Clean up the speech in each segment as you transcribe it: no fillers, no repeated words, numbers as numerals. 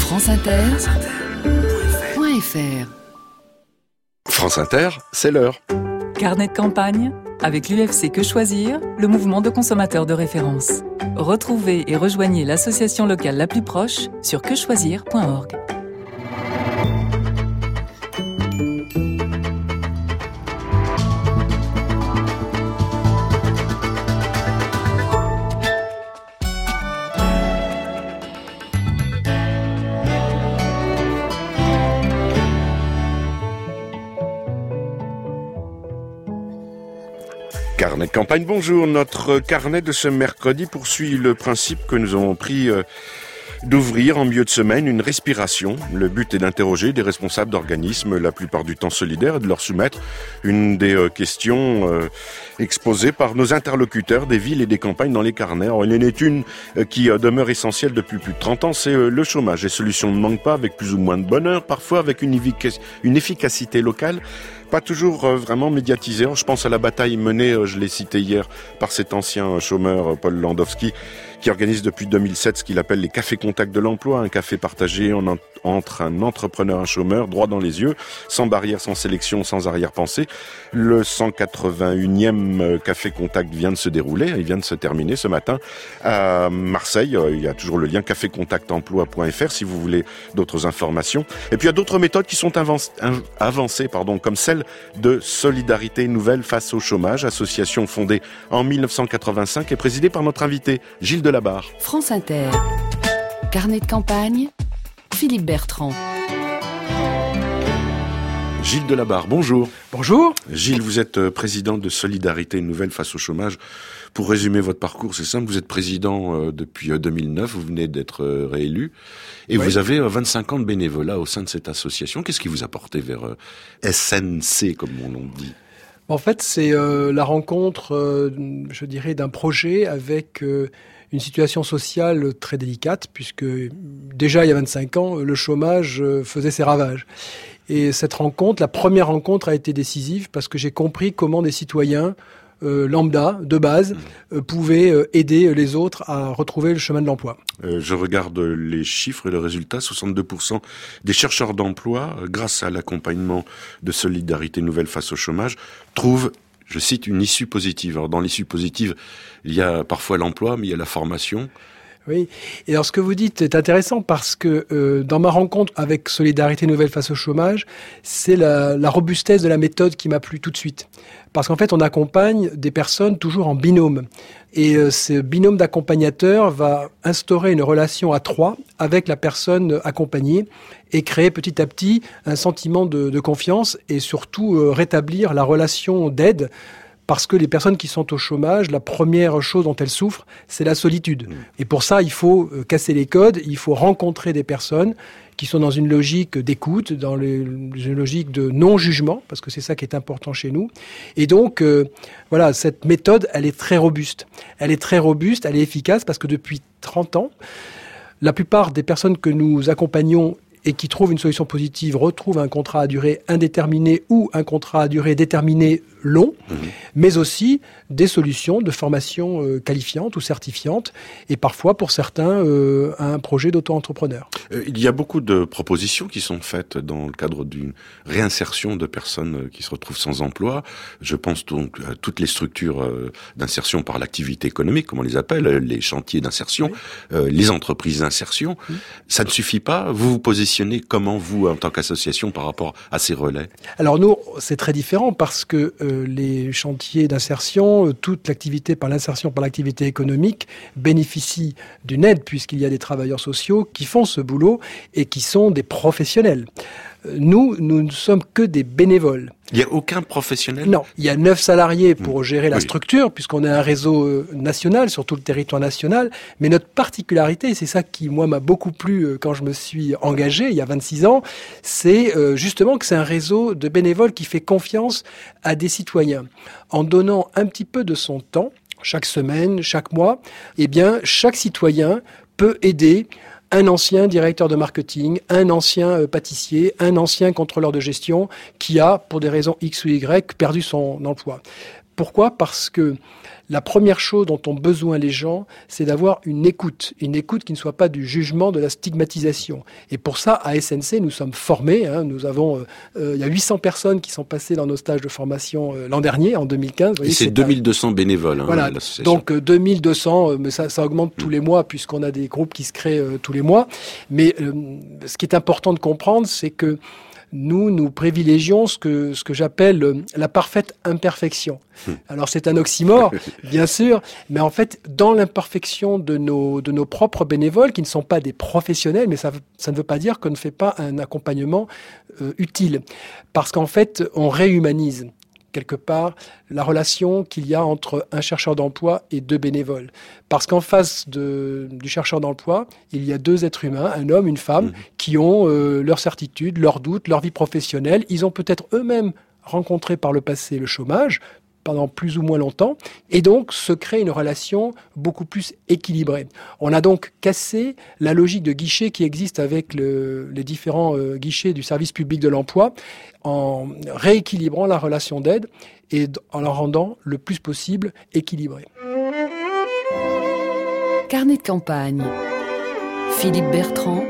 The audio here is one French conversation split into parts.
franceinter.fr. France Inter, c'est l'heure. Carnet de campagne avec l'UFC Que Choisir, le mouvement de consommateurs de référence. Retrouvez et rejoignez l'association locale la plus proche sur quechoisir.org. Carnet de campagne, bonjour. Notre carnet de ce mercredi poursuit le principe que nous avons pris d'ouvrir en milieu de semaine une respiration. Le but est d'interroger des responsables d'organismes, la plupart du temps solidaires, et de leur soumettre une des questions exposées par nos interlocuteurs des villes et des campagnes dans les carnets. Alors, il y en a une qui demeure essentielle depuis plus de 30 ans, c'est le chômage. Les solutions ne manquent pas, avec plus ou moins de bonheur, parfois avec une efficacité locale pas toujours vraiment médiatisée. Alors, je pense à la bataille menée, je l'ai cité hier, par cet ancien chômeur Paul Landowski, qui organise depuis 2007 ce qu'il appelle les cafés contacts de l'emploi, un café partagé entre un entrepreneur et un chômeur, droit dans les yeux, sans barrière, sans sélection, sans arrière-pensée. Le 181e café contact vient de se dérouler, il vient de se terminer ce matin à Marseille. Il y a toujours le lien cafécontactemploi.fr si vous voulez d'autres informations. Et puis il y a d'autres méthodes qui sont avancées, comme celle de Solidarité Nouvelle face au chômage, association fondée en 1985 et présidée par notre invité Gilles Delabarre. France Inter. Carnet de campagne. Philippe Bertrand. Gilles Delabarre, bonjour. Bonjour. Gilles, vous êtes président de Solidarité Nouvelle face au chômage. Pour résumer votre parcours, c'est simple, vous êtes président depuis 2009, vous venez d'être réélu, et oui. Vous avez 25 ans de bénévolat au sein de cette association. Qu'est-ce qui vous a porté vers SNC, comme on dit ? En fait, c'est la rencontre, je dirais, d'un projet avec une situation sociale très délicate, puisque déjà il y a 25 ans, le chômage faisait ses ravages. Et cette rencontre, la première rencontre a été décisive parce que j'ai compris comment des citoyens lambda, de base, pouvaient aider les autres à retrouver le chemin de l'emploi. Je regarde les chiffres et le résultat, 62% des chercheurs d'emploi, grâce à l'accompagnement de Solidarité Nouvelle face au chômage, trouvent, je cite, une issue positive. Alors dans l'issue positive, il y a parfois l'emploi, mais il y a la formation. Oui. Et alors, ce que vous dites est intéressant parce que dans ma rencontre avec Solidarité Nouvelle face au chômage, c'est la robustesse de la méthode qui m'a plu tout de suite. Parce qu'en fait, on accompagne des personnes toujours en binôme. Et ce binôme d'accompagnateurs va instaurer une relation à trois avec la personne accompagnée et créer petit à petit un sentiment de confiance et surtout rétablir la relation d'aide. Parce que les personnes qui sont au chômage, la première chose dont elles souffrent, c'est la solitude. Et pour ça, il faut casser les codes, il faut rencontrer des personnes qui sont dans une logique d'écoute, dans une logique de non-jugement, parce que c'est ça qui est important chez nous. Et donc, voilà, cette méthode, elle est très robuste. Elle est très robuste, elle est efficace, parce que depuis 30 ans, la plupart des personnes que nous accompagnons et qui trouvent une solution positive retrouvent un contrat à durée indéterminée ou un contrat à durée déterminée long, mais aussi des solutions de formation qualifiante ou certifiante, et parfois, pour certains, un projet d'auto-entrepreneur. Il y a beaucoup de propositions qui sont faites dans le cadre d'une réinsertion de personnes qui se retrouvent sans emploi. Je pense donc à toutes les structures d'insertion par l'activité économique, comme on les appelle, les chantiers d'insertion, les entreprises d'insertion. Ça ne suffit pas. Vous vous positionnez comment, vous, en tant qu'association, par rapport à ces relais ? Alors nous, c'est très différent parce que les chantiers d'insertion, toute l'activité par l'insertion par l'activité économique bénéficie d'une aide puisqu'il y a des travailleurs sociaux qui font ce boulot et qui sont des professionnels. Nous ne sommes que des bénévoles. Il n'y a aucun professionnel ? Non, il y a 9 salariés pour gérer la structure, puisqu'on a un réseau national sur tout le territoire national. Mais notre particularité, et c'est ça qui, moi, m'a beaucoup plu quand je me suis engagé, il y a 26 ans, c'est justement que c'est un réseau de bénévoles qui fait confiance à des citoyens. En donnant un petit peu de son temps, chaque semaine, chaque mois, eh bien, chaque citoyen peut aider un ancien directeur de marketing, un ancien pâtissier, un ancien contrôleur de gestion qui a, pour des raisons X ou Y, perdu son emploi. Pourquoi ? Parce que la première chose dont ont besoin les gens, c'est d'avoir une écoute qui ne soit pas du jugement, de la stigmatisation. Et pour ça, à SNC, nous sommes formés. Nous avons, il y a 800 personnes qui sont passées dans nos stages de formation l'an dernier, en 2015. Vous voyez, et c'est 2200 bénévoles, voilà, l'association. Donc 2200, mais ça augmente tous les mois puisqu'on a des groupes qui se créent tous les mois. Mais ce qui est important de comprendre, c'est que nous privilégions ce que j'appelle la parfaite imperfection. Alors c'est un oxymore, bien sûr, mais en fait, dans l'imperfection de nos propres bénévoles, qui ne sont pas des professionnels, mais ça ne veut pas dire qu'on ne fait pas un accompagnement utile. Parce qu'en fait, on réhumanise quelque part la relation qu'il y a entre un chercheur d'emploi et deux bénévoles. Parce qu'en face du chercheur d'emploi, il y a deux êtres humains, un homme, une femme, qui ont leurs certitudes, leurs doutes, leur vie professionnelle. Ils ont peut-être eux-mêmes rencontré par le passé le chômage, pendant plus ou moins longtemps, et donc se crée une relation beaucoup plus équilibrée. On a donc cassé la logique de guichet qui existe avec les différents guichets du service public de l'emploi, en rééquilibrant la relation d'aide et en la rendant le plus possible équilibrée. Carnet de campagne. Philippe Bertrand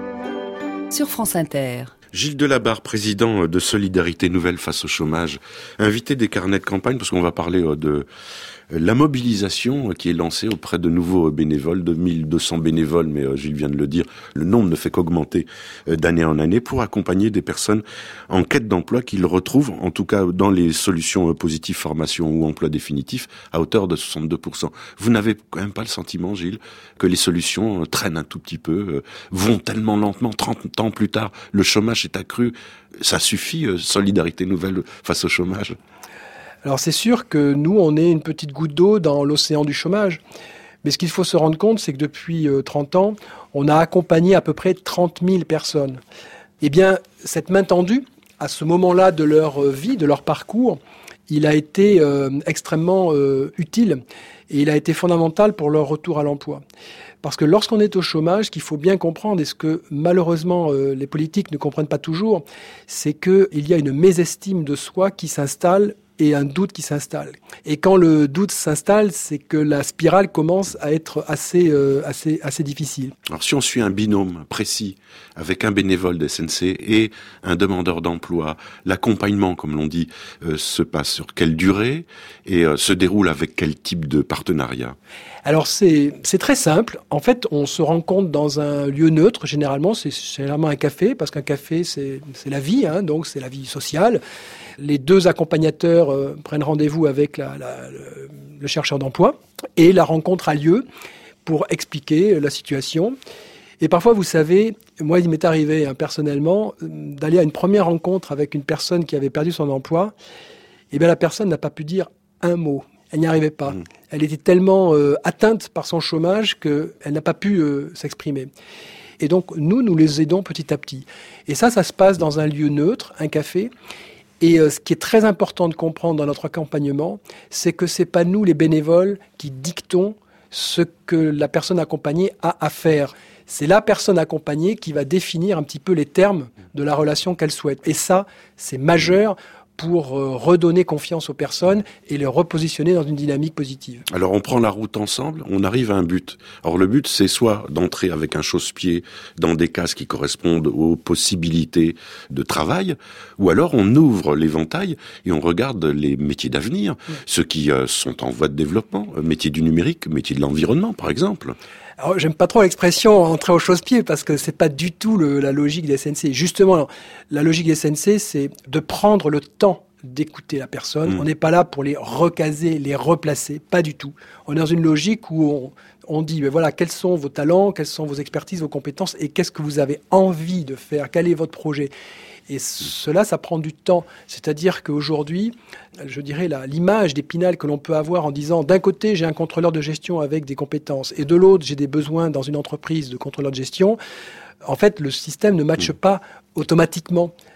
sur France Inter. Gilles Delabarre, président de Solidarité Nouvelle face au chômage, invité des carnets de campagne, parce qu'on va parler de la mobilisation qui est lancée auprès de nouveaux bénévoles, 2200 bénévoles, mais Gilles vient de le dire, le nombre ne fait qu'augmenter d'année en année, pour accompagner des personnes en quête d'emploi qu'ils retrouvent, en tout cas dans les solutions positives, formation ou emploi définitif, à hauteur de 62%. Vous n'avez quand même pas le sentiment, Gilles, que les solutions traînent un tout petit peu, vont tellement lentement, 30 ans plus tard, le chômage est accru, ça suffit, Solidarité Nouvelle face au chômage? Alors c'est sûr que nous, on est une petite goutte d'eau dans l'océan du chômage. Mais ce qu'il faut se rendre compte, c'est que depuis 30 ans, on a accompagné à peu près 30 000 personnes. Eh bien, cette main tendue, à ce moment-là de leur vie, de leur parcours, il a été extrêmement utile et il a été fondamental pour leur retour à l'emploi. Parce que lorsqu'on est au chômage, ce qu'il faut bien comprendre, et ce que malheureusement les politiques ne comprennent pas toujours, c'est qu'il y a une mésestime de soi qui s'installe et un doute qui s'installe. Et quand le doute s'installe, c'est que la spirale commence à être assez difficile. Alors si on suit un binôme précis avec un bénévole de SNC et un demandeur d'emploi, l'accompagnement, comme l'on dit, se passe sur quelle durée et se déroule avec quel type de partenariat? Alors c'est très simple. En fait, on se rencontre dans un lieu neutre. Généralement, c'est généralement un café, parce qu'un café, c'est la vie, donc c'est la vie sociale. Les deux accompagnateurs prennent rendez-vous avec le chercheur d'emploi et la rencontre a lieu pour expliquer la situation. Et parfois, vous savez, moi, il m'est arrivé personnellement d'aller à une première rencontre avec une personne qui avait perdu son emploi. Et bien, la personne n'a pas pu dire un mot. Elle n'y arrivait pas. Elle était tellement atteinte par son chômage qu'elle n'a pas pu s'exprimer. Et donc, nous les aidons petit à petit. Et ça se passe dans un lieu neutre, un café. Et ce qui est très important de comprendre dans notre accompagnement, c'est que c'est pas nous, les bénévoles, qui dictons ce que la personne accompagnée a à faire. C'est la personne accompagnée qui va définir un petit peu les termes de la relation qu'elle souhaite. Et ça, c'est majeur pour redonner confiance aux personnes et les repositionner dans une dynamique positive. Alors on prend la route ensemble, on arrive à un but. Alors le but, c'est soit d'entrer avec un chausse-pied dans des cases qui correspondent aux possibilités de travail, ou alors on ouvre l'éventail et on regarde les métiers d'avenir, ceux qui sont en voie de développement, métiers du numérique, métiers de l'environnement par exemple. Alors, j'aime pas trop l'expression entrer au chausse-pied parce que c'est pas du tout la logique des SNC. Justement, la logique des SNC, c'est de prendre le temps d'écouter la personne. On n'est pas là pour les recaser, les replacer, pas du tout. On est dans une logique où on dit, voilà, quels sont vos talents, quelles sont vos expertises, vos compétences et qu'est-ce que vous avez envie de faire, quel est votre projet. Et cela, ça prend du temps. C'est-à-dire qu'aujourd'hui, je dirais l'image d'Épinal que l'on peut avoir en disant d'un côté, j'ai un contrôleur de gestion avec des compétences et de l'autre, j'ai des besoins dans une entreprise de contrôleur de gestion. En fait, le système ne matche pas automatiquement.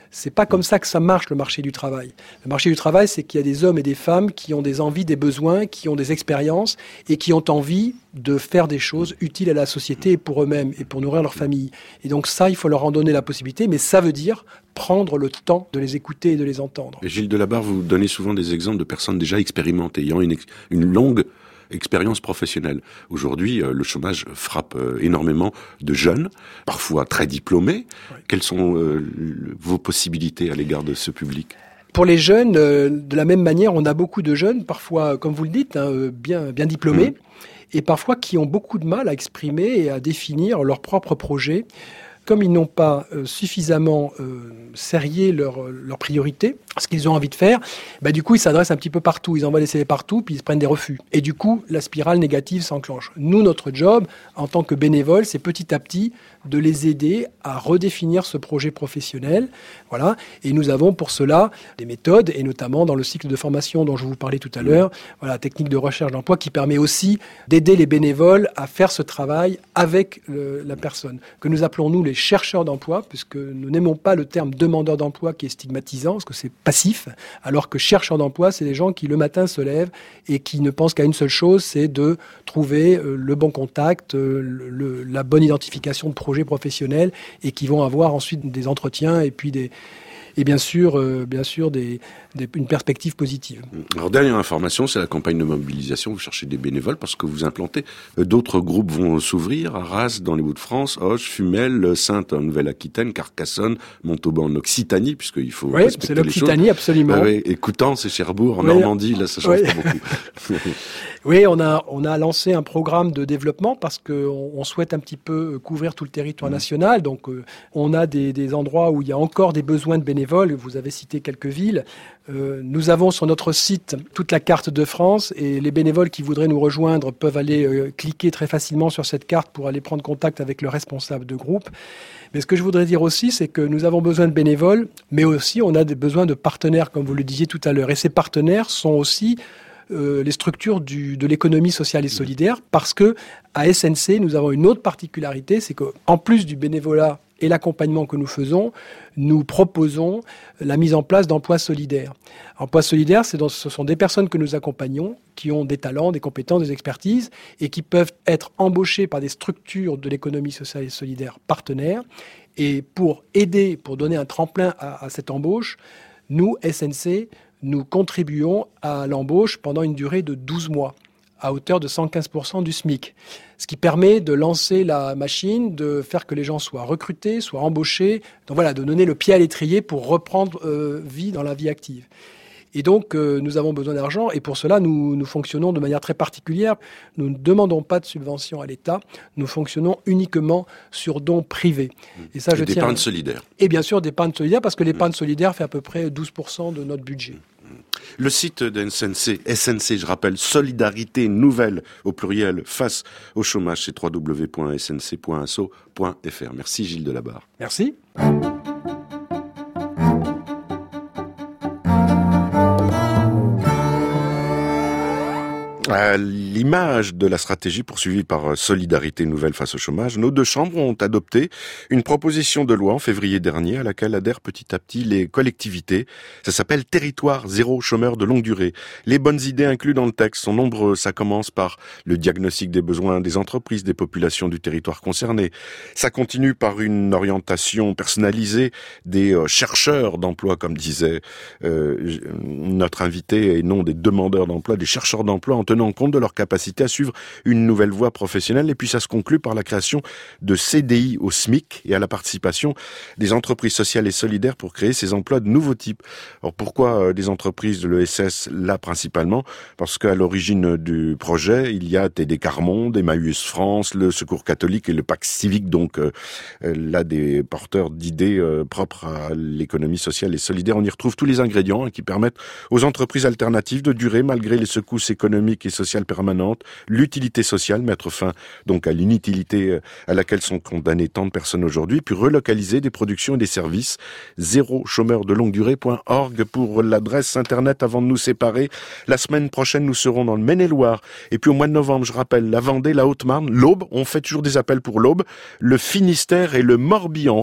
C'est pas comme ça que ça marche, le marché du travail. Le marché du travail, c'est qu'il y a des hommes et des femmes qui ont des envies, des besoins, qui ont des expériences et qui ont envie de faire des choses utiles à la société et pour eux-mêmes et pour nourrir leur famille. Et donc ça, il faut leur en donner la possibilité, mais ça veut dire prendre le temps de les écouter et de les entendre. Et Gilles Delabarre, vous donnez souvent des exemples de personnes déjà expérimentées, ayant une longue expérience professionnelle. Aujourd'hui, le chômage frappe énormément de jeunes, parfois très diplômés. Oui. Quelles sont vos possibilités à l'égard de ce public ? Pour les jeunes, de la même manière, on a beaucoup de jeunes, parfois, comme vous le dites, bien diplômés, et parfois qui ont beaucoup de mal à exprimer et à définir leurs propres projets. Comme ils n'ont pas suffisamment serré leurs priorités, ce qu'ils ont envie de faire, du coup, ils s'adressent un petit peu partout. Ils envoient des CV partout, puis ils se prennent des refus. Et du coup, la spirale négative s'enclenche. Nous, notre job, en tant que bénévoles, c'est petit à petit de les aider à redéfinir ce projet professionnel. Voilà. Et nous avons pour cela des méthodes, et notamment dans le cycle de formation dont je vous parlais tout à l'heure, voilà, technique de recherche d'emploi qui permet aussi d'aider les bénévoles à faire ce travail avec la personne, que nous appelons, nous, les chercheurs d'emploi, puisque nous n'aimons pas le terme demandeur d'emploi qui est stigmatisant, parce que c'est passif, alors que chercheurs d'emploi, c'est des gens qui le matin se lèvent et qui ne pensent qu'à une seule chose, c'est de trouver le bon contact, la bonne identification de projet professionnels et qui vont avoir ensuite des entretiens et puis bien sûr une perspective positive. Alors, dernière information, c'est la campagne de mobilisation. Vous cherchez des bénévoles parce que vous implantez. D'autres groupes vont s'ouvrir. Arras, dans les Hauts-de-France, Auch, Fumel, Saintes en Nouvelle-Aquitaine, Carcassonne, Montauban en Occitanie, puisqu'il faut respecter les choses. C'est l'Occitanie, absolument. Et Coutances et Cherbourg en Normandie, là, ça change pas beaucoup. Oui, on a lancé un programme de développement parce qu'on souhaite un petit peu couvrir tout le territoire national. Donc, on a des endroits où il y a encore des besoins de bénévoles. Vous avez cité quelques villes. Nous avons sur notre site toute la carte de France et les bénévoles qui voudraient nous rejoindre peuvent aller cliquer très facilement sur cette carte pour aller prendre contact avec le responsable de groupe. Mais ce que je voudrais dire aussi, c'est que nous avons besoin de bénévoles, mais aussi on a des besoins de partenaires, comme vous le disiez tout à l'heure. Et ces partenaires sont aussi les structures de l'économie sociale et solidaire, parce que à SNC, nous avons une autre particularité, c'est qu'en plus du bénévolat et l'accompagnement que nous faisons, nous proposons la mise en place d'emplois solidaires. Emplois solidaires, ce sont des personnes que nous accompagnons, qui ont des talents, des compétences, des expertises, et qui peuvent être embauchées par des structures de l'économie sociale et solidaire partenaires. Et pour aider, pour donner un tremplin à cette embauche, nous, SNC, nous contribuons à l'embauche pendant une durée de 12 mois, à hauteur de 115% du SMIC. Ce qui permet de lancer la machine, de faire que les gens soient recrutés, soient embauchés, donc voilà, de donner le pied à l'étrier pour reprendre vie dans la vie active. Et donc, nous avons besoin d'argent et pour cela, nous fonctionnons de manière très particulière. Nous ne demandons pas de subvention à l'État, nous fonctionnons uniquement sur dons privés. Et ça, d'épargne solidaire. Et bien sûr, d'épargne solidaire, parce que l'épargne solidaire fait à peu près 12% de notre budget. Le site de SNC, je rappelle, Solidarité Nouvelle au pluriel face au chômage, c'est www.snc.asso.fr. Merci Gilles Delabarre. Merci. À l'image de la stratégie poursuivie par Solidarité Nouvelle face au chômage, nos deux chambres ont adopté une proposition de loi en février dernier à laquelle adhèrent petit à petit les collectivités. Ça s'appelle Territoire zéro chômeur de longue durée. Les bonnes idées incluses dans le texte sont nombreuses. Ça commence par le diagnostic des besoins des entreprises, des populations du territoire concerné. Ça continue par une orientation personnalisée des chercheurs d'emploi, comme disait notre invité, et non des demandeurs d'emploi, des chercheurs d'emploi en tenant compte de leur capacité à suivre une nouvelle voie professionnelle. Et puis ça se conclut par la création de CDI au SMIC et à la participation des entreprises sociales et solidaires pour créer ces emplois de nouveaux types. Alors pourquoi des entreprises de l'ESS là principalement? Parce qu'à l'origine du projet, il y a TD Carmonde, Emmaüs France, le Secours catholique et le Pacte civique, donc là des porteurs d'idées propres à l'économie sociale et solidaire. On y retrouve tous les ingrédients qui permettent aux entreprises alternatives de durer malgré les secousses économiques et sociale permanente, l'utilité sociale, mettre fin donc à l'inutilité à laquelle sont condamnées tant de personnes aujourd'hui, puis relocaliser des productions et des services. zérochômeurdelongue-durée.org pour l'adresse internet avant de nous séparer. La semaine prochaine, nous serons dans le Maine-et-Loire. Et puis au mois de novembre, je rappelle, la Vendée, la Haute-Marne, l'Aube, on fait toujours des appels pour l'Aube, le Finistère et le Morbihan.